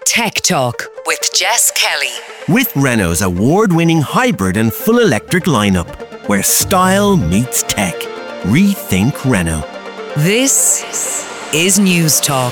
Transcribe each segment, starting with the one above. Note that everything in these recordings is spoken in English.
Tech Talk with Jess Kelly. With Renault's award-winning hybrid and full electric lineup, where style meets tech. Rethink Renault. This is News Talk.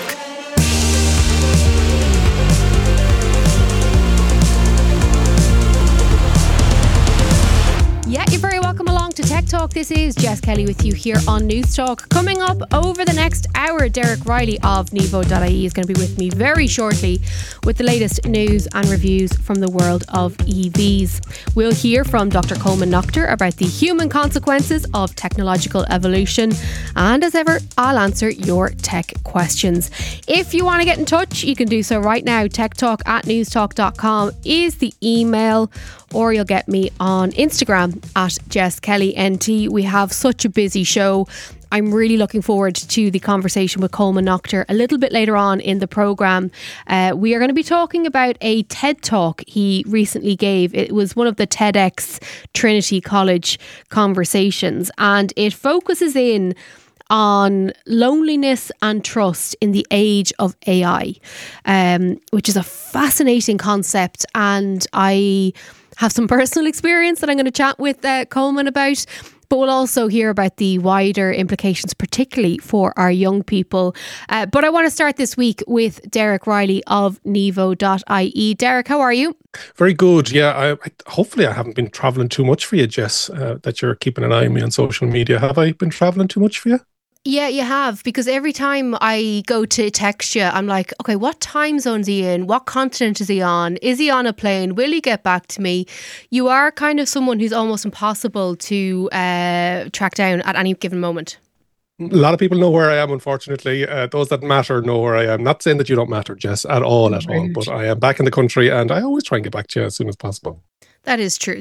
Yeah, you're very welcome along to Tech Talk. This is Jess Kelly with you here on News Talk. Coming up over the next hour, Derek Riley of Nevo.ie is going to be with me very shortly with the latest news and reviews from the world of EVs. We'll hear from Dr. Coleman Noctor about the human consequences of technological evolution. And as ever, I'll answer your tech questions. If you want to get in touch, you can do so right now. techtalk@newstalk.com is the email, or you'll get me on Instagram at Jess Kelly NT. We have such a busy show. I'm really looking forward to the conversation with Coleman Noctor a little bit later on in the programme. We are going to be talking about a TED Talk he recently gave. It was one of the TEDx Trinity College conversations, and it focuses in on loneliness and trust in the age of AI, which is a fascinating concept, and I have some personal experience that I'm going to chat with Coleman about. But we'll also hear about the wider implications, particularly for our young people. But I want to start this week with Derek Riley of Nevo.ie. Derek, how are you? Very good. Yeah, hopefully I haven't been travelling too much for you, Jess, that you're keeping an eye on me on social media. Have I been travelling too much for you? Yeah, you have, because every time I go to text you, I'm like, okay, what time zone is he in? What continent is he on? Is he on a plane? Will he get back to me? You are kind of someone who's almost impossible to track down at any given moment. A lot of people know where I am, unfortunately. Those that matter know where I am. Not saying that you don't matter, Jess, at all. But I am back in the country, and I always try and get back to you as soon as possible. That is true.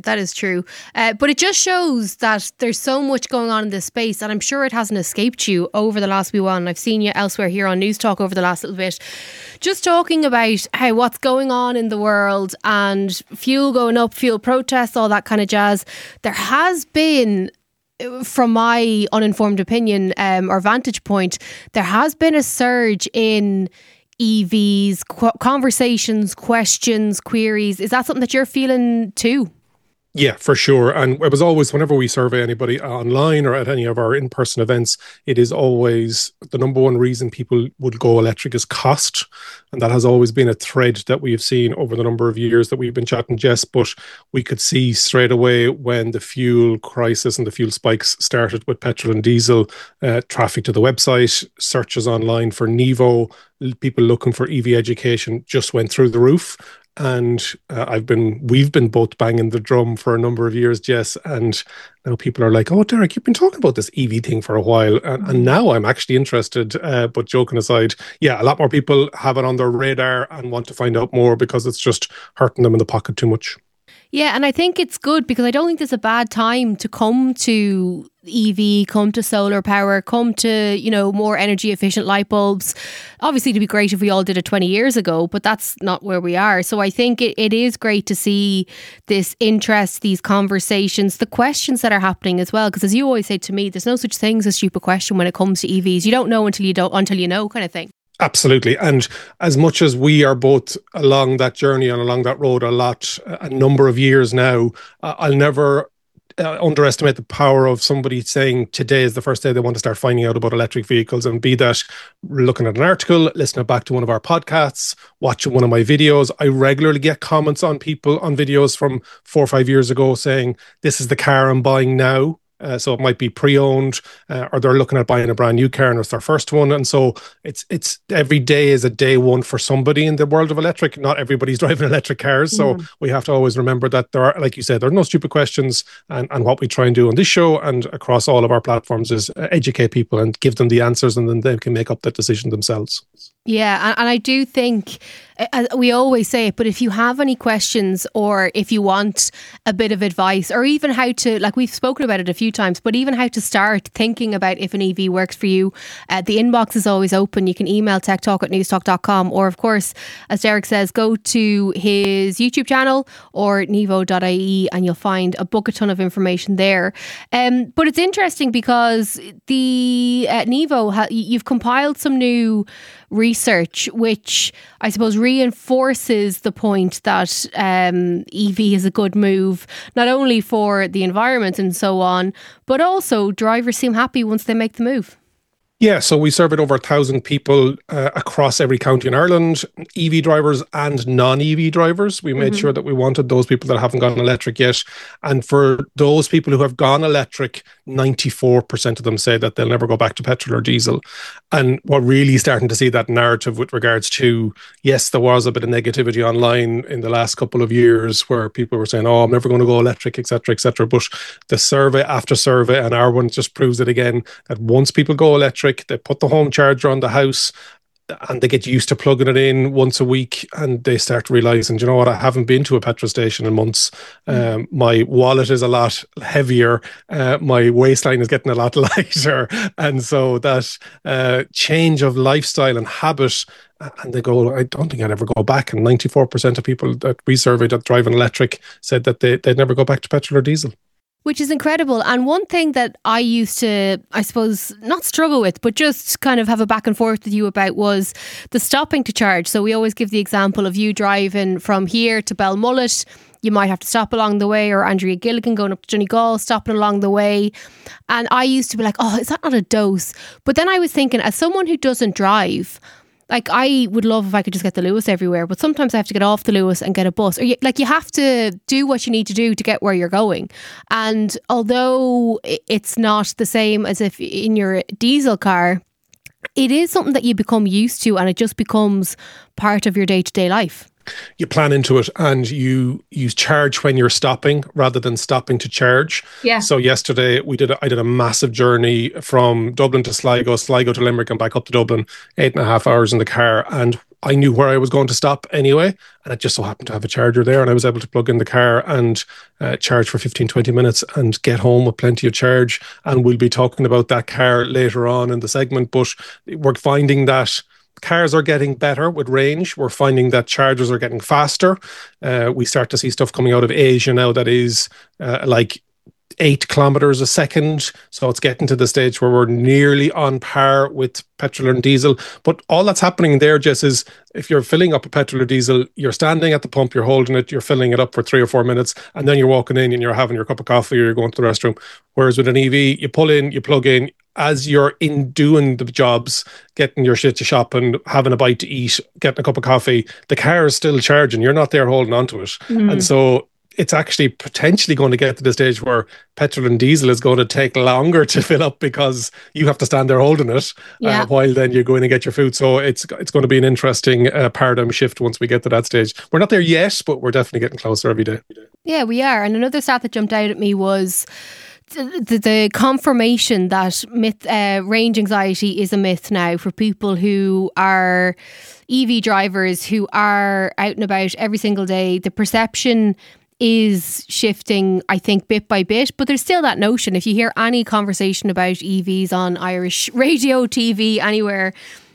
But it just shows that there's so much going on in this space, and I'm sure it hasn't escaped you over the last wee while. And I've seen you elsewhere here on News Talk over the last little bit, just talking about how what's going on in the world and fuel going up, fuel protests, all that kind of jazz. There has been, from my uninformed opinion or vantage point, there has been a surge in EVs, conversations, questions, queries. Is that something that you're feeling too? Yeah, for sure. And it was always, whenever we survey anybody online or at any of our in-person events, it is always the number one reason people would go electric is cost. And that has always been a thread that we have seen over the number of years that we've been chatting, Jess. But we could see straight away when the fuel crisis and the fuel spikes started with petrol and diesel, traffic to the website, searches online for Nevo, people looking for EV education just went through the roof. And we've been both banging the drum for a number of years, Jess, and now people are like, oh, Derek, you've been talking about this EV thing for a while, and now I'm actually interested. But joking aside, yeah, a lot more people have it on their radar and want to find out more because it's just hurting them in the pocket too much. Yeah, and I think it's good because I don't think there's a bad time to come to EV, come to solar power, come to, more energy efficient light bulbs. Obviously, it'd be great if we all did it 20 years ago, but that's not where we are. So I think it is great to see this interest, these conversations, the questions that are happening as well. Because as you always say to me, there's no such thing as a stupid question when it comes to EVs. You don't know until you know kind of thing. Absolutely. And as much as we are both along that journey and along that road a number of years now, I'll never underestimate the power of somebody saying today is the first day they want to start finding out about electric vehicles, and be that looking at an article, listening back to one of our podcasts, watching one of my videos. I regularly get comments on people on videos from 4 or 5 years ago saying, this is the car I'm buying now. So it might be pre-owned, or they're looking at buying a brand new car and it's their first one. And so it's every day is a day one for somebody in the world of electric. Not everybody's driving electric cars. So we have to always remember that there are, like you said, there are no stupid questions. And what we try and do on this show and across all of our platforms is educate people and give them the answers, and then they can make up that decision themselves. Yeah, and I do think, we always say it, but if you have any questions or if you want a bit of advice, or even how to, like we've spoken about it a few times, but even how to start thinking about if an EV works for you, the inbox is always open. You can email techtalk@newstalk.com, or of course, as Derek says, go to his YouTube channel or Nevo.ie and you'll find a bucket ton of information there. But it's interesting because the Nevo, you've compiled some new research, which I suppose reinforces the point that EV is a good move, not only for the environment and so on, but also drivers seem happy once they make the move. Yeah, so we surveyed over 1,000 people across every county in Ireland, EV drivers and non-EV drivers. We made sure that we wanted those people that haven't gone electric yet. And for those people who have gone electric, 94% of them say that they'll never go back to petrol or diesel. And we're really starting to see that narrative with regards to, yes, there was a bit of negativity online in the last couple of years where people were saying, oh, I'm never going to go electric, etc., etc. But the survey after survey, and our one just proves it again, that once people go electric, they put the home charger on the house and they get used to plugging it in once a week, and they start realising, you know what, I haven't been to a petrol station in months. My wallet is a lot heavier. My waistline is getting a lot lighter. And so that change of lifestyle and habit, and they go, I don't think I'd ever go back. And 94% of people that we surveyed that drive an electric said that they'd never go back to petrol or diesel. Which is incredible. And one thing that I used to, I suppose, not struggle with, but just kind of have a back and forth with you about was the stopping to charge. So we always give the example of you driving from here to Belmullet. You might have to stop along the way, or Andrea Gilligan going up to Donegal, stopping along the way. And I used to be like, oh, is that not a dose? But then I was thinking, as someone who doesn't drive, like, I would love if I could just get the Lewis everywhere, but sometimes I have to get off the Lewis and get a bus. Or you have to do what you need to do to get where you're going. And although it's not the same as if in your diesel car, it is something that you become used to, and it just becomes part of your day-to-day life. You plan into it, and you charge when you're stopping rather than stopping to charge. Yeah. So yesterday I did a massive journey from Dublin to Sligo to Limerick and back up to Dublin, 8.5 hours in the car. And I knew where I was going to stop anyway. And it just so happened to have a charger there, and I was able to plug in the car and charge for 15-20 minutes and get home with plenty of charge. And we'll be talking about that car later on in the segment. But we're finding that cars are getting better with range. We're finding that chargers are getting faster. We start to see stuff coming out of Asia now that is like 8 kilometers a second. So it's getting to the stage where we're nearly on par with petrol and diesel. But all that's happening there, Jess, is if you're filling up a petrol or diesel, you're standing at the pump, you're holding it, you're filling it up for 3 or 4 minutes, and then you're walking in and you're having your cup of coffee or you're going to the restroom. Whereas with an EV, you pull in, you plug in, as you're in doing the jobs, getting your shit to shop and having a bite to eat, getting a cup of coffee, the car is still charging. You're not there holding onto it. And so it's actually potentially going to get to the stage where petrol and diesel is going to take longer to fill up because you have to stand there holding it while then you're going to get your food. So it's going to be an interesting paradigm shift once we get to that stage. We're not there yet, but we're definitely getting closer every day. Yeah, we are. And another stat that jumped out at me was the confirmation that range anxiety is a myth now for people who are EV drivers, who are out and about every single day. The perception is shifting, I think, bit by bit, but there's still that notion. If you hear any conversation about EVs on Irish radio, TV, anywhere,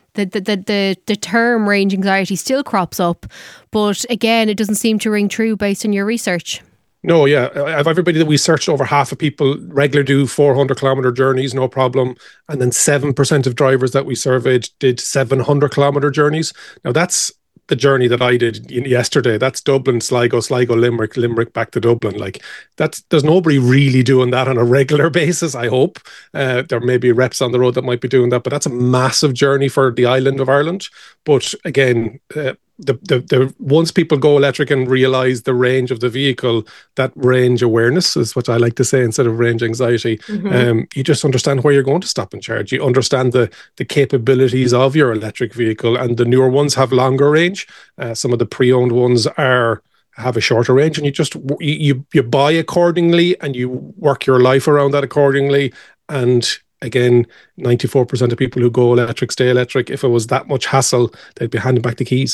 the term range anxiety still crops up. But again, it doesn't seem to ring true based on your research. No, yeah. Of everybody that we searched, over half of people regularly do 400-kilometre journeys, no problem. And then 7% of drivers that we surveyed did 700-kilometre journeys. Now, that's the journey that I did yesterday. That's Dublin, Sligo, Limerick back to Dublin. Like, there's nobody really doing that on a regular basis, I hope. There may be reps on the road that might be doing that, but that's a massive journey for the island of Ireland. But again, the once people go electric and realise the range of the vehicle, that range awareness is what I like to say instead of range anxiety. You just understand where you're going to stop and charge. You understand the capabilities of your electric vehicle, and the newer ones have longer range. Some of the pre-owned ones have a shorter range, and you buy accordingly and you work your life around that accordingly. And again, 94% of people who go electric stay electric. If it was that much hassle, they'd be handing back the keys.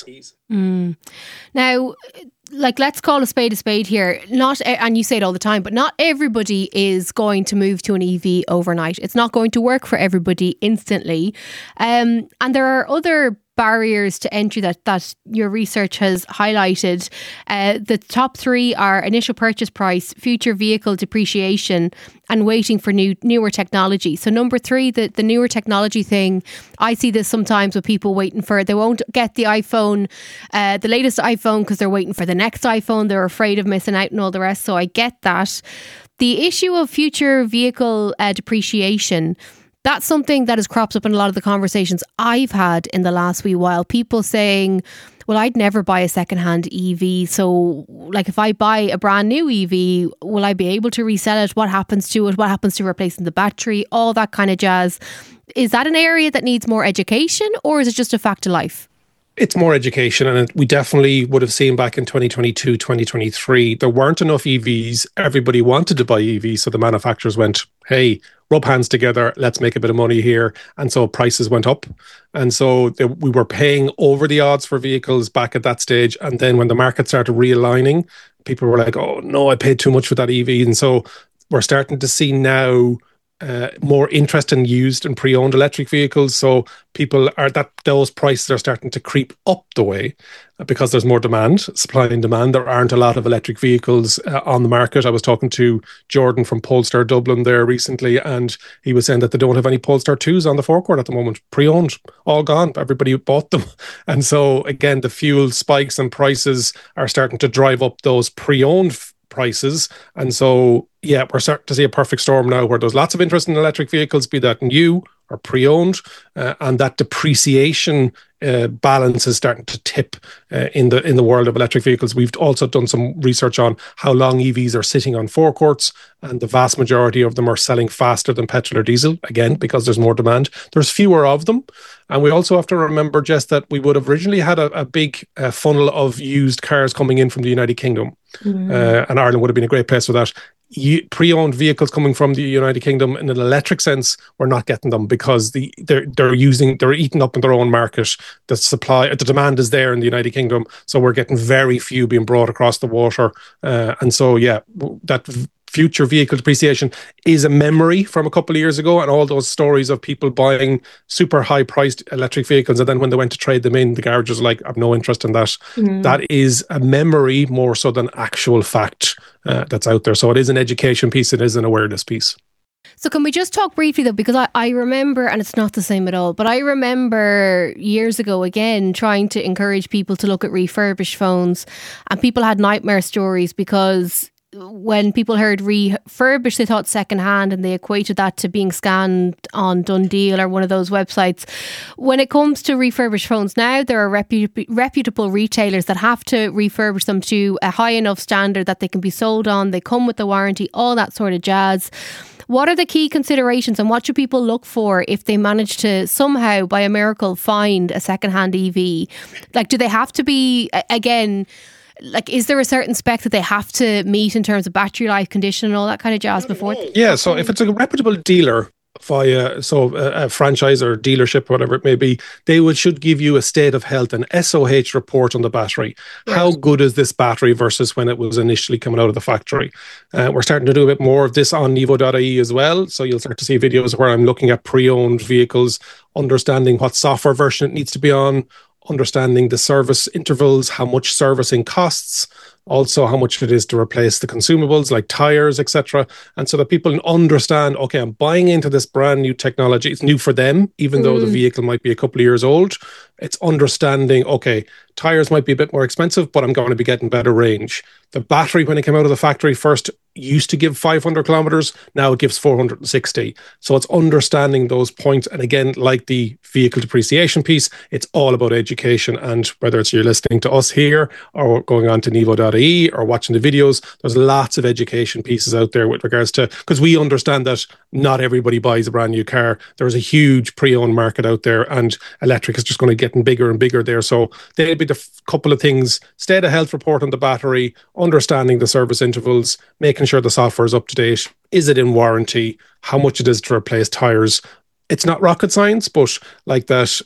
Now, like, let's call a spade here. Not, and you say it all the time, but not everybody is going to move to an EV overnight. It's not going to work for everybody instantly. And there are other barriers to entry that your research has highlighted. The top 3 are initial purchase price, future vehicle depreciation, and waiting for newer technology. So number 3, the newer technology thing, I see this sometimes with people waiting for, they won't get the iPhone, the latest iPhone, because they're waiting for the next iPhone. They're afraid of missing out and all the rest. So I get that. The issue of future vehicle depreciation, that's something that has cropped up in a lot of the conversations I've had in the last wee while. People saying, well, I'd never buy a secondhand EV. So like if I buy a brand new EV, will I be able to resell it? What happens to it? What happens to replacing the battery? All that kind of jazz. Is that an area that needs more education, or is it just a fact of life? It's more education, and we definitely would have seen back in 2022, 2023, there weren't enough EVs. Everybody wanted to buy EVs, so the manufacturers went, hey, rub hands together, let's make a bit of money here. And so prices went up. And so we were paying over the odds for vehicles back at that stage. And then when the market started realigning, people were like, oh, no, I paid too much for that EV. And so we're starting to see now more interest in used and pre-owned electric vehicles. So people are those prices are starting to creep up the way because there's more demand, supply and demand. There aren't a lot of electric vehicles on the market. I was talking to Jordan from Polestar Dublin there recently, and he was saying that they don't have any Polestar 2s on the forecourt at the moment, pre-owned, all gone. Everybody bought them. And so again, the fuel spikes and prices are starting to drive up those pre-owned prices. And so, yeah, we're starting to see a perfect storm now where there's lots of interest in electric vehicles, be that new or pre-owned, and that depreciation balance is starting to tip in the world of electric vehicles. We've also done some research on how long EVs are sitting on forecourts, and the vast majority of them are selling faster than petrol or diesel, again, because there's more demand. There's fewer of them. And we also have to remember, Jess, that we would have originally had a big funnel of used cars coming in from the United Kingdom. And Ireland would have been a great place for that. Pre-owned vehicles coming from the United Kingdom in an electric sense, we're not getting them because they're eating up in their own market. The demand is there in the United Kingdom, so we're getting very few being brought across the water. And so, yeah, that future vehicle depreciation is a memory from a couple of years ago, and all those stories of people buying super high priced electric vehicles, and then when they went to trade them in, the garages were like, I've no interest in that. That is a memory more so than actual fact that's out there. So it is an education piece, it is an awareness piece. So can we just talk briefly though, because I remember, and it's not the same at all, but I remember years ago again trying to encourage people to look at refurbished phones, and people had nightmare stories because when people heard refurbished, they thought secondhand, and they equated that to being scanned on Dundeal or one of those websites. When it comes to refurbished phones now, there are reputable retailers that have to refurbish them to a high enough standard that they can be sold on. They come with the warranty, all that sort of jazz. What are the key considerations, and what should people look for if they manage to somehow, by a miracle, find a secondhand EV? Like, do they have to be, again, like, is there a certain spec that they have to meet in terms of battery life, condition, and all that kind of jazz before? Yeah, so if it's a reputable dealer via a franchise or dealership, whatever it may be, they should give you a state of health, an SOH report on the battery. Right. How good is this battery versus when it was initially coming out of the factory? We're starting to do a bit more of this on Nevo.ie as well. So you'll start to see videos where I'm looking at pre-owned vehicles, understanding what software version it needs to be on, understanding the service intervals, how much servicing costs, also how much it is to replace the consumables like tires, etc. And so that people understand, okay, I'm buying into this brand new technology. It's new for them, even though the vehicle might be a couple of years old. It's understanding, okay, tires might be a bit more expensive, but I'm going to be getting better range. The battery, when it came out of the factory first, used to give 500 kilometers. Now it gives 460. So it's understanding those points. And again, like the vehicle depreciation piece, it's all about education. And whether it's you're listening to us here or going on to Nevo.ie or watching the videos, there's lots of education pieces out there with regards to, because we understand that not everybody buys a brand new car. There's a huge pre-owned market out there, and electric is just going to get bigger and bigger there. So they'll be the couple of things: state of health report on the battery, understanding the service intervals, making sure the software is up to date. Is it in warranty? How much it is to replace tires? It's not rocket science, but like that,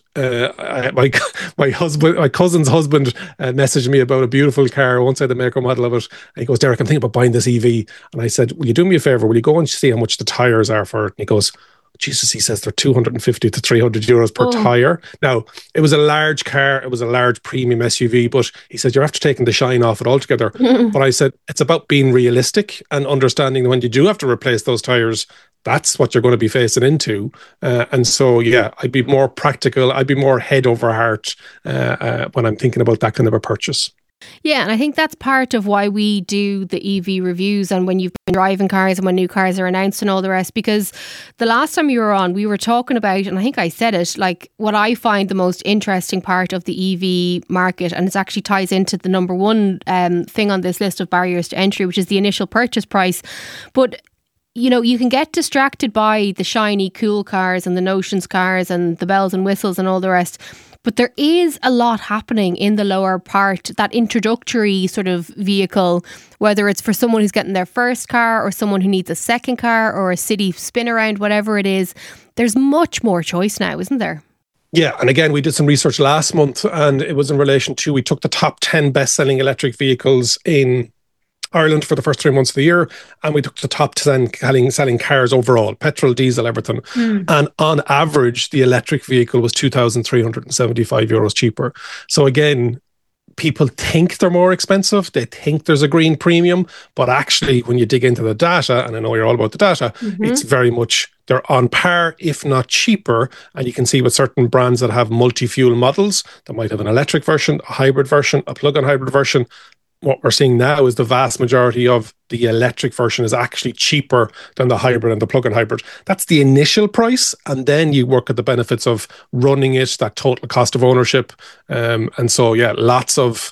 my cousin's husband messaged me about a beautiful car. I won't say the make or model of it. And he goes, Derek, I'm thinking about buying this EV. And I said, will you do me a favor? Will you go and see how much the tires are for it? And he goes, Jesus, he says they're 250 to 300 euros per tyre. Now, it was a large car. It was a large premium SUV, but he said, you're after taking the shine off it altogether. But I said, it's about being realistic and understanding that when you do have to replace those tyres, that's what you're going to be facing into. And so, yeah, I'd be more practical. I'd be more head over heart when I'm thinking about that kind of a purchase. Yeah, and I think that's part of why we do the EV reviews and when you've been driving cars and when new cars are announced and all the rest, because the last time you were on, we were talking about, and I think I said it, like what I find the most interesting part of the EV market, and it actually ties into the number one thing on this list of barriers to entry, which is the initial purchase price. But you know, you can get distracted by the shiny, cool cars and the Notions cars and the bells and whistles and all the rest. But there is a lot happening in the lower part, that introductory sort of vehicle, whether it's for someone who's getting their first car or someone who needs a second car or a city spin around, whatever it is. There's much more choice now, isn't there? Yeah, and again, we did some research last month, and it was in relation to, we took the top 10 best-selling electric vehicles in Ireland for the first 3 months of the year, and we took the top 10 selling cars overall, petrol, diesel, everything. And on average, the electric vehicle was 2,375 euros cheaper. So again, people think they're more expensive. They think there's a green premium, but actually when you dig into the data, and I know you're all about the data, it's very much, they're on par, if not cheaper. And you can see with certain brands that have multi-fuel models, that might have an electric version, a hybrid version, a plug-in hybrid version. What we're seeing now is the vast majority of the electric version is actually cheaper than the hybrid and the plug-in hybrid. That's the initial price. And then you work at the benefits of running it, that total cost of ownership. And so, yeah, lots of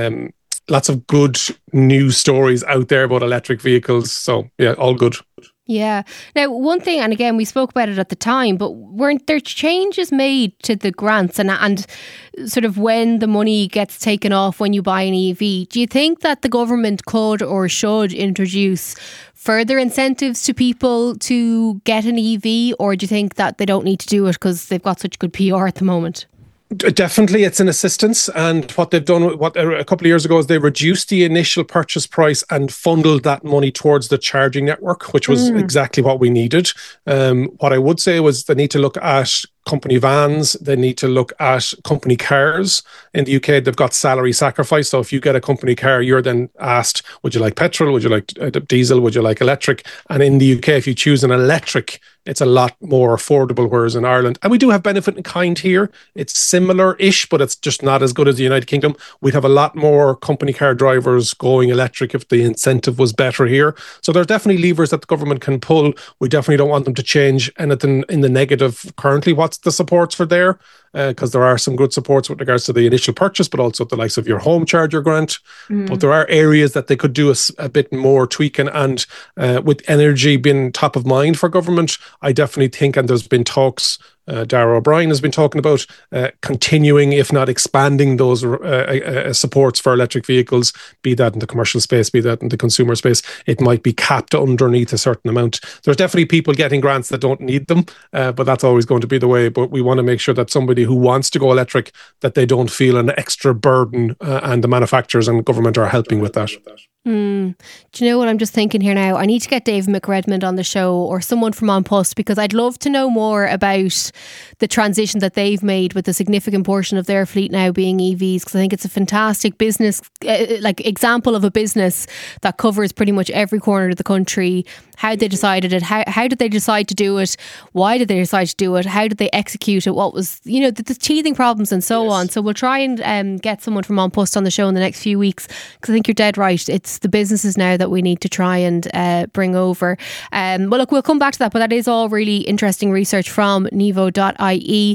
good news stories out there about electric vehicles. So, yeah, all good. Yeah. Now, one thing, and again, we spoke about it at the time, but weren't there changes made to the grants and sort of when the money gets taken off when you buy an EV? Do you think that the government could or should introduce further incentives to people to get an EV, or do you think that they don't need to do it because they've got such good PR at the moment? Definitely, it's an assistance, and what they've done, a couple of years ago, is they reduced the initial purchase price and funneled that money towards the charging network, which was exactly what we needed. What I would say was they need to look at company vans, they need to look at company cars. In the UK, they've got salary sacrifice. So if you get a company car, you're then asked, would you like petrol? Would you like diesel? Would you like electric? And in the UK, if you choose an electric, it's a lot more affordable, whereas in Ireland, and we do have benefit in kind here, it's similar-ish, but it's just not as good as the United Kingdom. We'd have a lot more company car drivers going electric if the incentive was better here. So there's definitely levers that the government can pull. We definitely don't want them to change anything in the negative currently. What's the supports for there? Because there are some good supports with regards to the initial purchase, but also the likes of your home charger grant. But there are areas that they could do a bit more tweaking, and with energy being top of mind for government, I definitely think, and there's been talks, Darragh O'Brien has been talking about continuing, if not expanding, those supports for electric vehicles, be that in the commercial space, be that in the consumer space. It might be capped underneath a certain amount. There's definitely people getting grants that don't need them, but that's always going to be the way. But we want to make sure that somebody who wants to go electric, that they don't feel an extra burden, and the manufacturers and government are helping with that. Do you know what I'm just thinking here now? I need to get Dave McRedmond on the show, or someone from An Post, because I'd love to know more about the transition that they've made with a significant portion of their fleet now being EVs, because I think it's a fantastic business, example of a business that covers pretty much every corner of the country. How they decided it, how did they decide to do it, why did they decide to do it, how did they execute it, what was, the teething problems and so on. So we'll try and get someone from An Post on the show in the next few weeks, because I think you're dead right. It's the businesses now that we need to try and bring over. Well, look, we'll come back to that, but that is all really interesting research from Nevo.ie.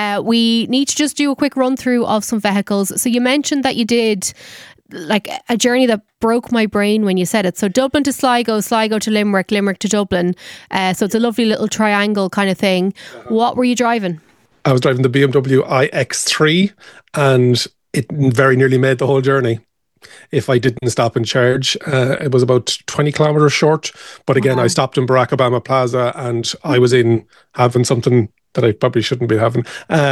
We need to just do a quick run through of some vehicles. So you mentioned that you did like a journey that broke my brain when you said it. So Dublin to Sligo, Sligo to Limerick, Limerick to Dublin. So it's a lovely little triangle kind of thing. What were you driving? I was driving the BMW iX3, and it very nearly made the whole journey if I didn't stop and charge. It was about 20 kilometers short. But again, I stopped in Barack Obama Plaza, and I was in having something that I probably shouldn't be having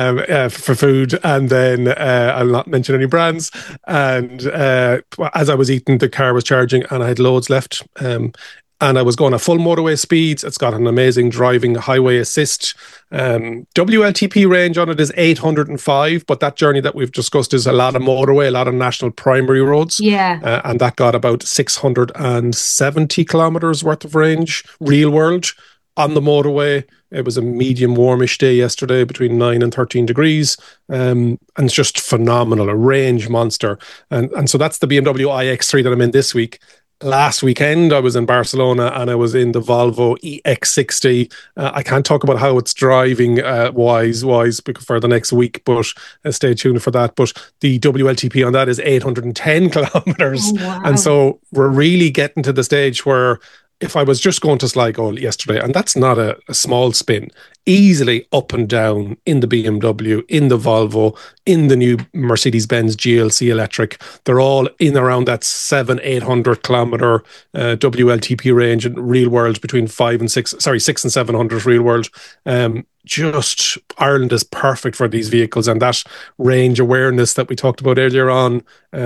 for food. And then I'll not mention any brands. And as I was eating, the car was charging and I had loads left. and I was going at full motorway speeds. It's got an amazing driving highway assist. WLTP range on it is 805, but that journey that we've discussed is a lot of motorway, a lot of national primary roads. Yeah. And that got about 670 kilometres worth of range, real world, on the motorway. It was a medium warmish day yesterday, between 9 and 13 degrees. And it's just phenomenal, a range monster. And so that's the BMW iX3 that I'm in this week. Last weekend, I was in Barcelona and I was in the Volvo EX60. I can't talk about how it's driving wise for the next week, but stay tuned for that. But the WLTP on that is 810 kilometres. Oh, wow. And so we're really getting to the stage where if I was just going to Sligo yesterday, and that's not a small spin, easily up and down in the BMW, in the Volvo, in the new Mercedes-Benz GLC electric, they're all in around that 700-800 kilometre WLTP range, and real world between 6 and 700 real world. Just Ireland is perfect for these vehicles, and that range awareness that we talked about earlier on.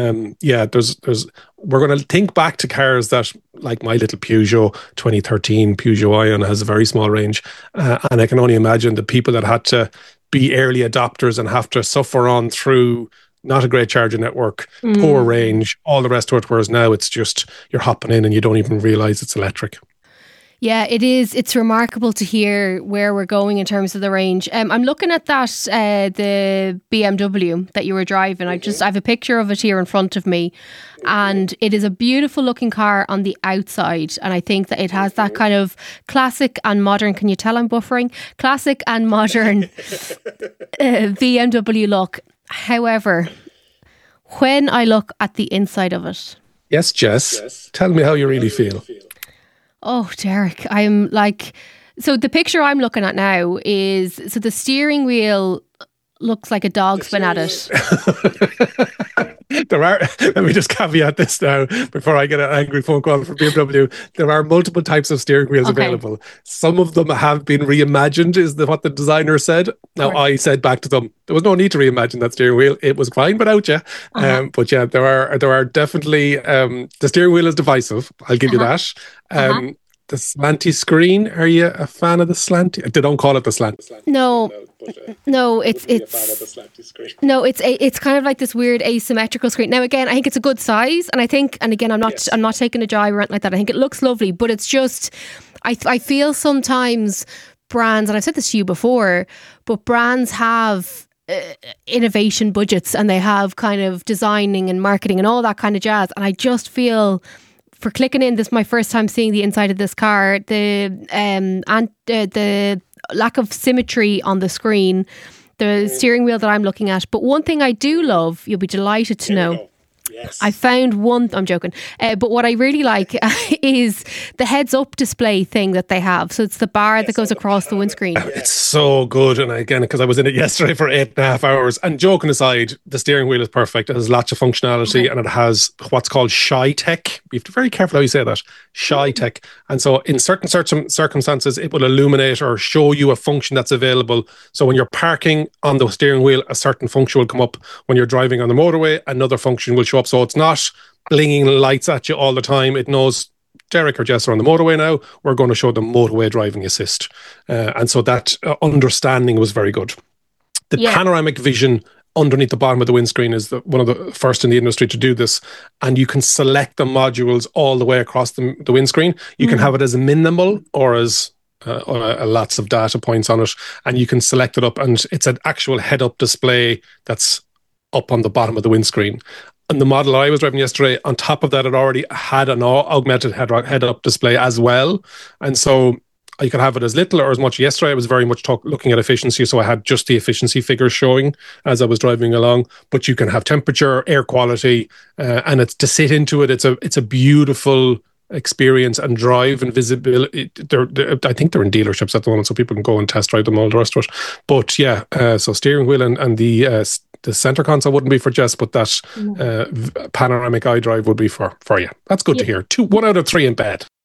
We're going to think back to cars that, like my little Peugeot 2013 Peugeot Ion, has a very small range, and I can only imagine the people that had to be early adopters and have to suffer on through not a great charging network, poor range, all the rest of it, whereas now it's just you're hopping in and you don't even realise it's electric. Yeah, it is. It's remarkable to hear where we're going in terms of the range. I'm looking at that, the BMW that you were driving. I have a picture of it here in front of me, and it is a beautiful looking car on the outside. And I think that it has that kind of classic and modern, can you tell I'm buffering? Classic and modern BMW look. However, when I look at the inside of it. Yes, Jess, tell me how you really feel. Oh, Derek, I'm like, so the picture I'm looking at now is, so the steering wheel looks like a dog's been at it. Let me just caveat this now before I get an angry phone call from BMW. There are multiple types of steering wheels available. Some of them have been reimagined, is what the designer said. Now, I said back to them, there was no need to reimagine that steering wheel. It was fine without you. But yeah, there are definitely, the steering wheel is divisive. I'll give you that. The slanty screen, are you a fan of the slanty? They don't call it the slanty. It's kind of like this weird asymmetrical screen. Now again, I think it's a good size, and I'm not taking a jibe or anything like that. I think it looks lovely, but it's just, I feel sometimes brands, and I've said this to you before, but brands have innovation budgets and they have kind of designing and marketing and all that kind of jazz, and I just feel, for clicking in, this is my first time seeing the inside of this car, the lack of symmetry on the screen, the steering wheel that I'm looking at. But one thing I do love, you'll be delighted to know, Yes. I found one, I'm joking, but what I really like is the heads up display thing that they have. So it's the bar that goes across the windscreen. It's so good. And again, because I was in it yesterday for 8.5 hours, and joking aside, the steering wheel is perfect. It has lots of functionality and it has what's called Shy Tech. You have to be very careful how you say that. Shy Tech. And so in certain circumstances, it will illuminate or show you a function that's available. So when you're parking on the steering wheel, a certain function will come up. When you're driving on the motorway, another function will show up. So it's not blinging lights at you all the time. It knows Derek or Jess are on the motorway now. We're going to show them motorway driving assist. And so that understanding was very good. The panoramic vision underneath the bottom of the windscreen is one of the first in the industry to do this. And you can select the modules all the way across the windscreen. You can have it as minimal or as lots of data points on it. And you can select it up, and it's an actual head-up display that's up on the bottom of the windscreen. And the model I was driving yesterday, on top of that, it already had an augmented head-up display as well. And so you can have it as little or as much. Yesterday, I was very much looking at efficiency, so I had just the efficiency figures showing as I was driving along. But you can have temperature, air quality, and it's to sit into it. It's a beautiful experience and drive and visibility. I think they're in dealerships at the moment, so people can go and test drive them, all the rest of it. But yeah, so steering wheel and the center console wouldn't be for Jess, but that panoramic iDrive would be for you. That's good to hear. 1 out of 3 in bed.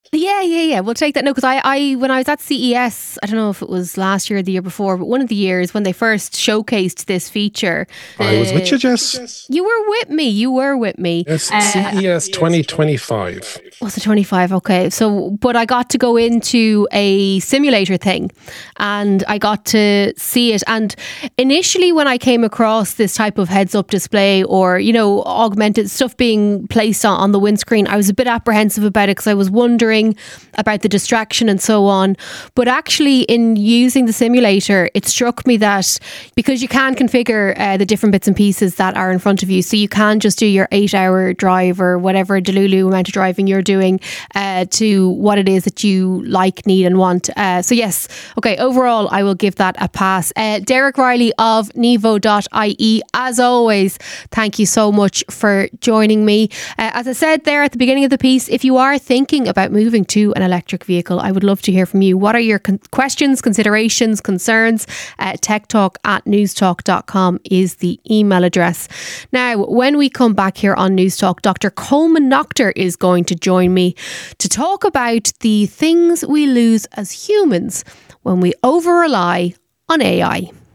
Yeah. We'll take that. No, because I when I was at CES, I don't know if it was last year or the year before, but one of the years when they first showcased this feature. I was with you, Jess. You were with me. Yes, CES 2025. Was it 25? Okay. So, but I got to go into a simulator thing and I got to see it. And initially when I came across this type of heads up display or, augmented stuff being placed on the windscreen, I was a bit apprehensive about it because I was wondering about the distraction and so on. But actually in using the simulator, it struck me that because you can configure the different bits and pieces that are in front of you, so you can just do your 8-hour drive or whatever Delulu amount of driving you're doing to what it is that you like, need and want. So yes, okay, overall I will give that a pass. Derek Riley of Nevo.ie, as always, thank you so much for joining me. As I said there at the beginning of the piece, if you are thinking about moving to an electric vehicle, I would love to hear from you. What are your questions, considerations, concerns? techtalk@newstalk.com is the email address. Now, when we come back here on Newstalk, Dr. Coleman Noctor is going to join me to talk about the things we lose as humans when we over-rely on AI.